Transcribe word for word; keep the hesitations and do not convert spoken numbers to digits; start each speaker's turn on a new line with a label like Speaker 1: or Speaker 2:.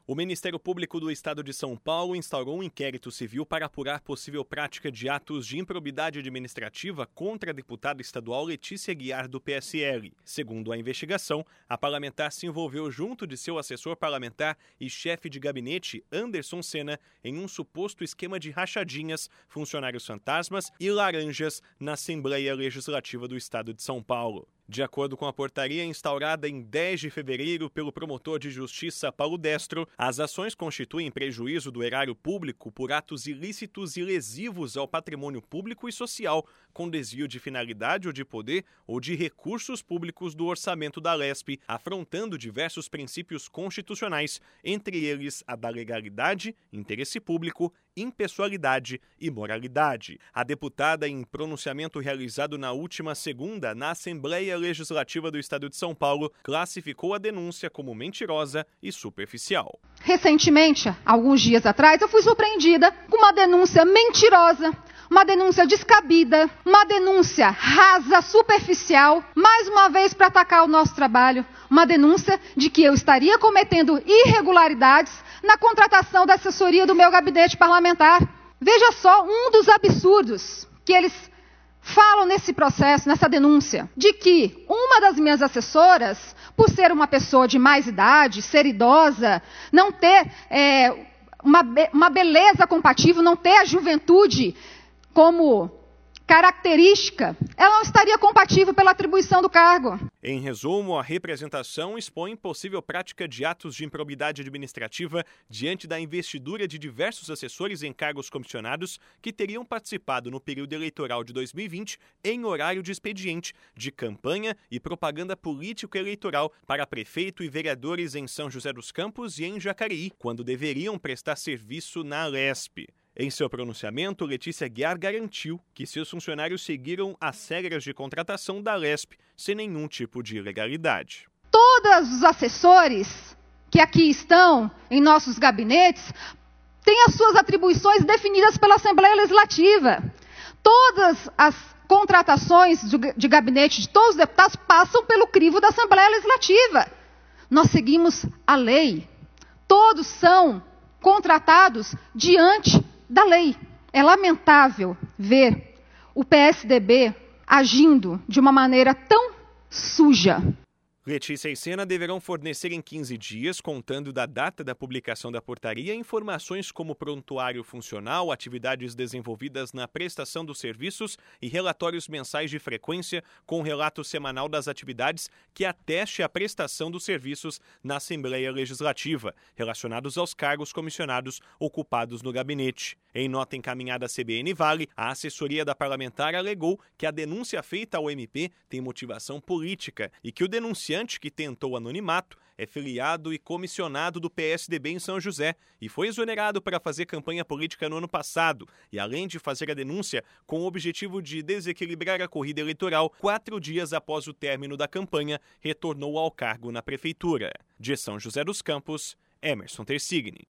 Speaker 1: O Ministério Público do Estado de São Paulo instaurou um inquérito civil para apurar possível prática de atos de improbidade administrativa contra a deputada estadual Letícia Aguiar, do P S L. Segundo a investigação, a parlamentar se envolveu junto de seu assessor parlamentar e chefe de gabinete, Anderson Sena, em um suposto esquema de rachadinhas, funcionários fantasmas e laranjas na Assembleia Legislativa do Estado de São Paulo. De acordo com a portaria instaurada em dez de fevereiro pelo promotor de justiça Paulo Destro, as ações constituem prejuízo do erário público por atos ilícitos e lesivos ao patrimônio público e social, com desvio de finalidade ou de poder ou de recursos públicos do orçamento da Lespe, afrontando diversos princípios constitucionais, entre eles a da legalidade, interesse público, impessoalidade e moralidade. A deputada, em pronunciamento realizado na última segunda na Assembleia Legislativa do Estado de São Paulo, classificou a denúncia como mentirosa e superficial.
Speaker 2: Recentemente, alguns dias atrás, eu fui surpreendida com uma denúncia mentirosa, uma denúncia descabida, uma denúncia rasa, superficial, mais uma vez para atacar o nosso trabalho, uma denúncia de que eu estaria cometendo irregularidades na contratação da assessoria do meu gabinete parlamentar. Veja só um dos absurdos que eles falam nesse processo, nessa denúncia, de que uma das minhas assessoras, por ser uma pessoa de mais idade, ser idosa, não ter é, uma, be- uma beleza compatível, não ter a juventude como característica, ela não estaria compatível pela atribuição do cargo.
Speaker 1: Em resumo, a representação expõe possível prática de atos de improbidade administrativa diante da investidura de diversos assessores em cargos comissionados que teriam participado no período eleitoral de dois mil e vinte em horário de expediente, de campanha e propaganda político-eleitoral para prefeito e vereadores em São José dos Campos e em Jacareí, quando deveriam prestar serviço na Lespe. Em seu pronunciamento, Letícia Aguiar garantiu que seus funcionários seguiram as regras de contratação da Lespe sem nenhum tipo de ilegalidade.
Speaker 2: Todos os assessores que aqui estão em nossos gabinetes têm as suas atribuições definidas pela Assembleia Legislativa. Todas as contratações de gabinete de todos os deputados passam pelo crivo da Assembleia Legislativa. Nós seguimos a lei. Todos são contratados diante da lei. É lamentável ver o P S D B agindo de uma maneira tão suja.
Speaker 1: Letícia e Sena deverão fornecer em quinze dias, contando da data da publicação da portaria, informações como prontuário funcional, atividades desenvolvidas na prestação dos serviços e relatórios mensais de frequência com relato semanal das atividades que ateste a prestação dos serviços na Assembleia Legislativa, relacionados aos cargos comissionados ocupados no gabinete. Em nota encaminhada à C B N Vale, a assessoria da parlamentar alegou que a denúncia feita ao M P tem motivação política e que o denunciante que tentou anonimato é filiado e comissionado do P S D B em São José e foi exonerado para fazer campanha política no ano passado e, além de fazer a denúncia com o objetivo de desequilibrar a corrida eleitoral, quatro dias após o término da campanha, retornou ao cargo na prefeitura. De São José dos Campos, Emerson Tersigni.